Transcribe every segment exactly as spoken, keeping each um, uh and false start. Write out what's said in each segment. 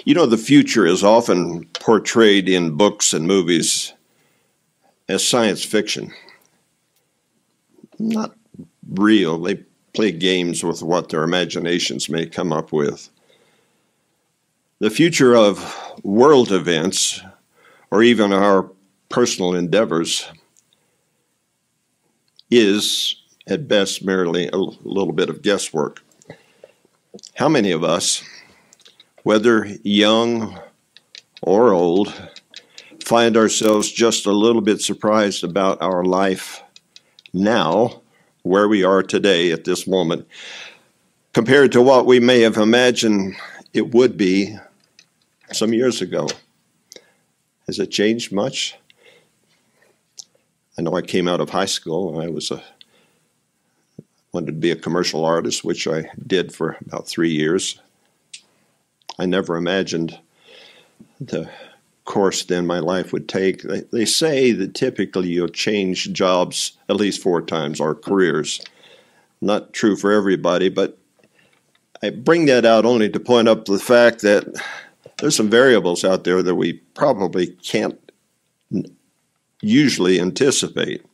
You know, the future is often portrayed in books and movies as science fiction. Not real. They play games with what their imaginations may come up with. The future of world events, or even our personal endeavors, is at best merely a little bit of guesswork. How many of us, whether young or old, find ourselves just a little bit surprised about our life now, where we are today at this moment, compared to what we may have imagined it would be some years ago? Has it changed much? I know I came out of high school and I was a wanted to be a commercial artist, which I did for about three years. I never imagined the course then my life would take. They, they say that typically you'll change jobs at least four times, or careers. Not true for everybody, but I bring that out only to point up the fact that there's some variables out there that we probably can't usually anticipate.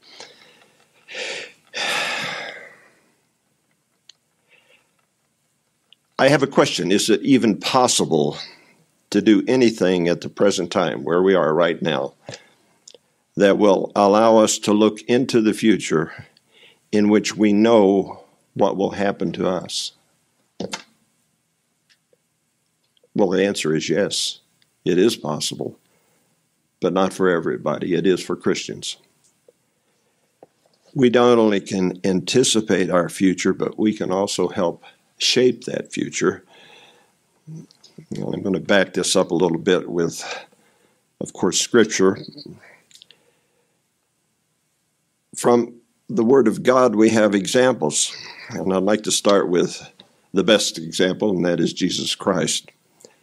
I have a question. Is it even possible to do anything at the present time, where we are right now, that will allow us to look into the future in which we know what will happen to us? Well, the answer is yes. It is possible, but not for everybody. It is for Christians. We not only can anticipate our future, but we can also help shape that future. Well, I'm going to back this up a little bit with, of course, Scripture. From the Word of God, we have examples, and I'd like to start with the best example, and that is Jesus Christ.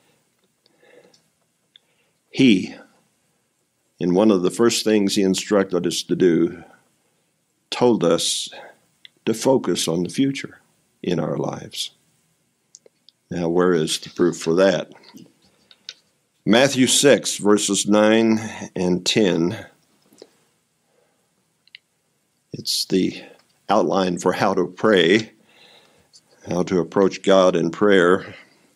He, in one of the first things he instructed us to do, told us to focus on the future in our lives. Now, where is the proof for that? Matthew six, verses nine and ten. It's the outline for how to pray, how to approach God in prayer.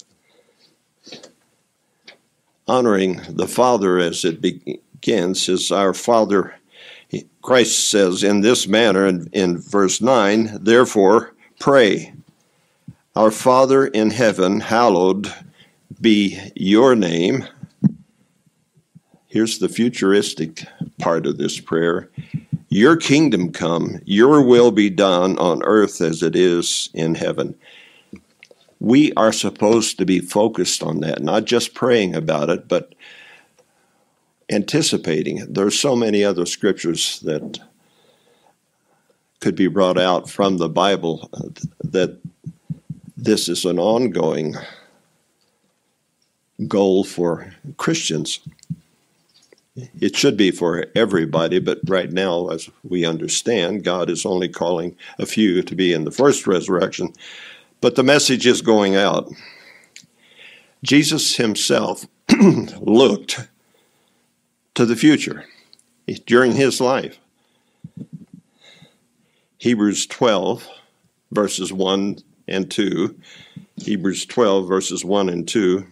Honoring the Father as it begins is our Father. Christ says in this manner in, in verse nine, therefore pray, our Father in heaven, hallowed be your name. Here's the futuristic part of this prayer. Your kingdom come, your will be done on earth as it is in heaven. We are supposed to be focused on that, not just praying about it, but anticipating it. There are so many other scriptures that could be brought out from the Bible that this is an ongoing goal for Christians. It should be for everybody, but right now, as we understand, God is only calling a few to be in the first resurrection. But the message is going out. Jesus himself looked to the future during his life. Hebrews twelve, verses one and two. Hebrews twelve, verses one and two.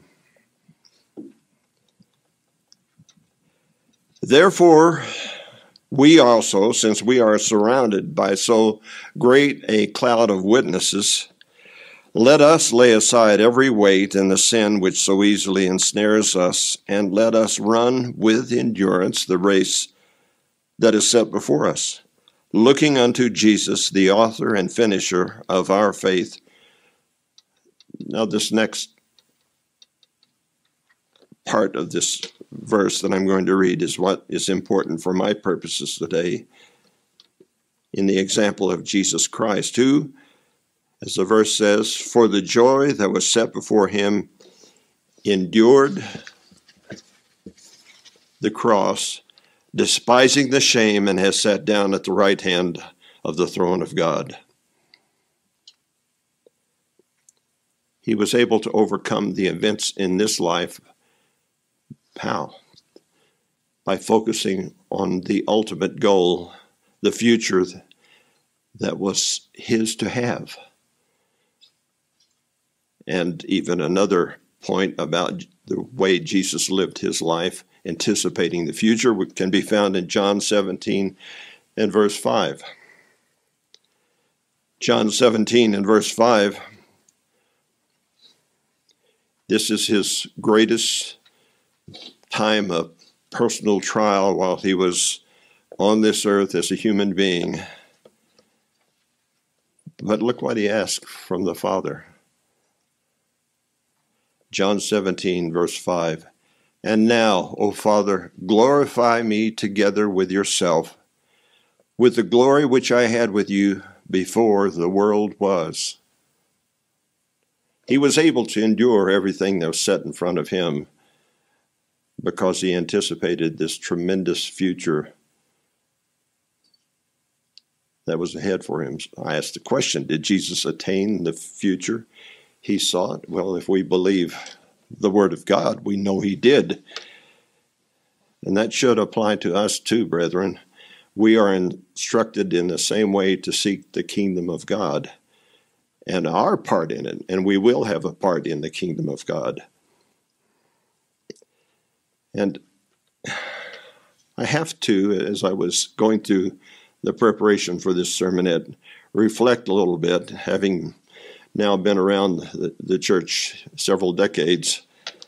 Therefore, we also, since we are surrounded by so great a cloud of witnesses, let us lay aside every weight and the sin which so easily ensnares us, and let us run with endurance the race that is set before us, looking unto Jesus, the author and finisher of our faith. Now, this next part of this verse that I'm going to read is what is important for my purposes today. In the example of Jesus Christ, who, as the verse says, for the joy that was set before him, endured the cross, despising the shame, and has sat down at the right hand of the throne of God. He was able to overcome the events in this life How? By focusing on the ultimate goal, the future that was his to have. And even another point about the way Jesus lived his life, anticipating the future, can be found in John seventeen and verse five. John seventeen and verse five, this is his greatest time of personal trial while he was on this earth as a human being. But look what he asked from the Father. John seventeen, verse five. And now, O Father, glorify me together with yourself, with the glory which I had with you before the world was. He was able to endure everything that was set in front of him because he anticipated this tremendous future that was ahead for him. I asked the question, did Jesus attain the future he sought? Well, if we believe the Word of God, we know he did. And that should apply to us too, brethren. We are instructed in the same way to seek the kingdom of God and our part in it, and we will have a part in the kingdom of God. And I have to, as I was going through the preparation for this sermonette, reflect a little bit, having now been around the, the church several decades,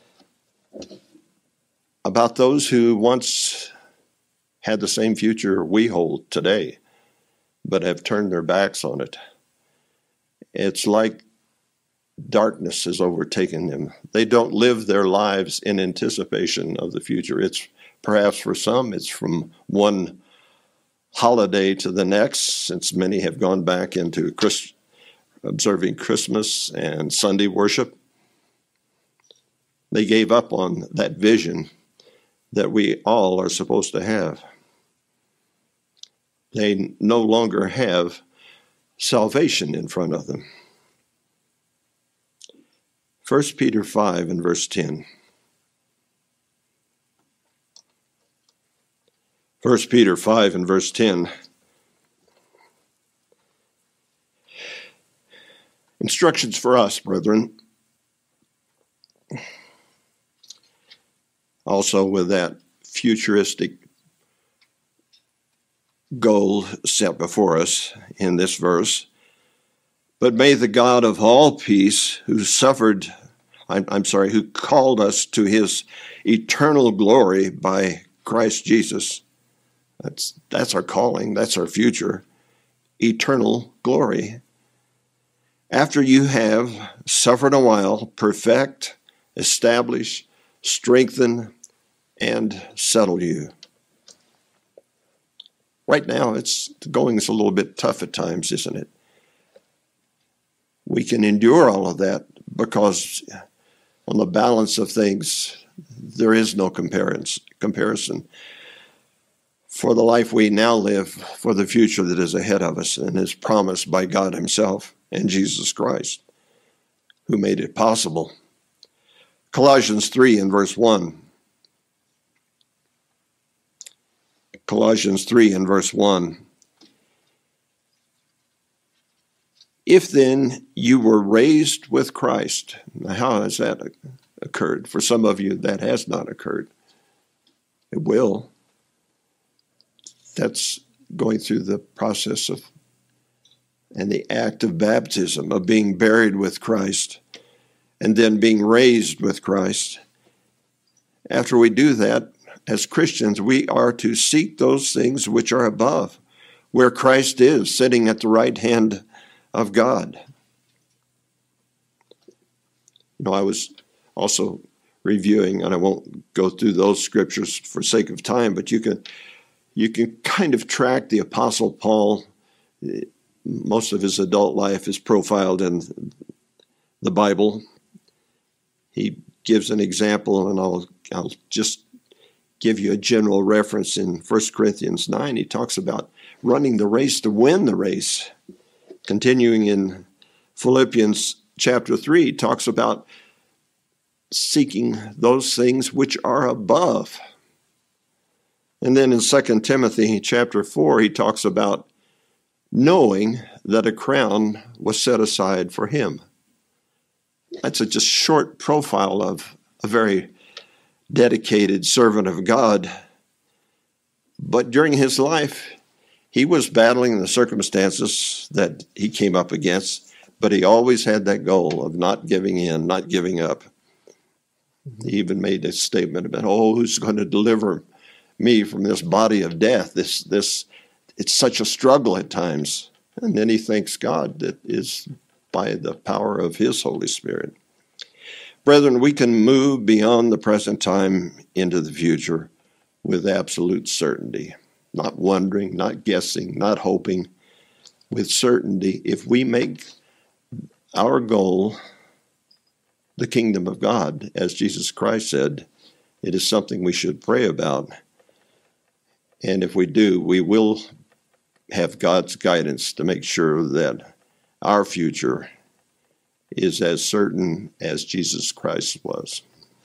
about those who once had the same future we hold today, but have turned their backs on it. It's like darkness has overtaken them. They don't live their lives in anticipation of the future. It's perhaps for some, it's from one holiday to the next, since many have gone back into Christ, observing Christmas and Sunday worship. They gave up on that vision that we all are supposed to have. They no longer have salvation in front of them. First Peter five and verse ten. First Peter five and verse ten. Instructions for us, brethren. Also with that futuristic goal set before us in this verse. But may the God of all peace, who suffered, I'm, I'm sorry, who called us to his eternal glory by Christ Jesus, that's, that's our calling, that's our future, eternal glory. After you have suffered a while, perfect, establish, strengthen, and settle you. Right now, it's the going is a little bit tough at times, isn't it? We can endure all of that because on the balance of things, there is no comparison for the life we now live, for the future that is ahead of us and is promised by God himself and Jesus Christ, who made it possible. Colossians three and verse one. Colossians three and verse one. If then you were raised with Christ. Now, how has that occurred? For some of you, that has not occurred. It will. That's going through the process of and the act of baptism, of being buried with Christ and then being raised with Christ. After we do that, as Christians, we are to seek those things which are above, where Christ is, sitting at the right hand of God. You know, I was also reviewing, and I won't go through those scriptures for sake of time, but you can you can kind of track the Apostle Paul. Most of his adult life is profiled in the Bible. He gives an example, and I'll I'll just give you a general reference in First Corinthians nine. He talks about running the race to win the race. Continuing in Philippians chapter three, he talks about seeking those things which are above. And then in Second Timothy chapter four, he talks about knowing that a crown was set aside for him. That's a just short profile of a very dedicated servant of God. But during his life, he was battling the circumstances that he came up against, but he always had that goal of not giving in, not giving up. He even made a statement about, oh, who's going to deliver me from this body of death? This, this, it's such a struggle at times. And then he thanks God that is by the power of his Holy Spirit. Brethren, we can move beyond the present time into the future with absolute certainty, not wondering, not guessing, not hoping, with certainty. If we make our goal the kingdom of God, as Jesus Christ said, it is something we should pray about. And if we do, we will have God's guidance to make sure that our future is as certain as Jesus Christ was.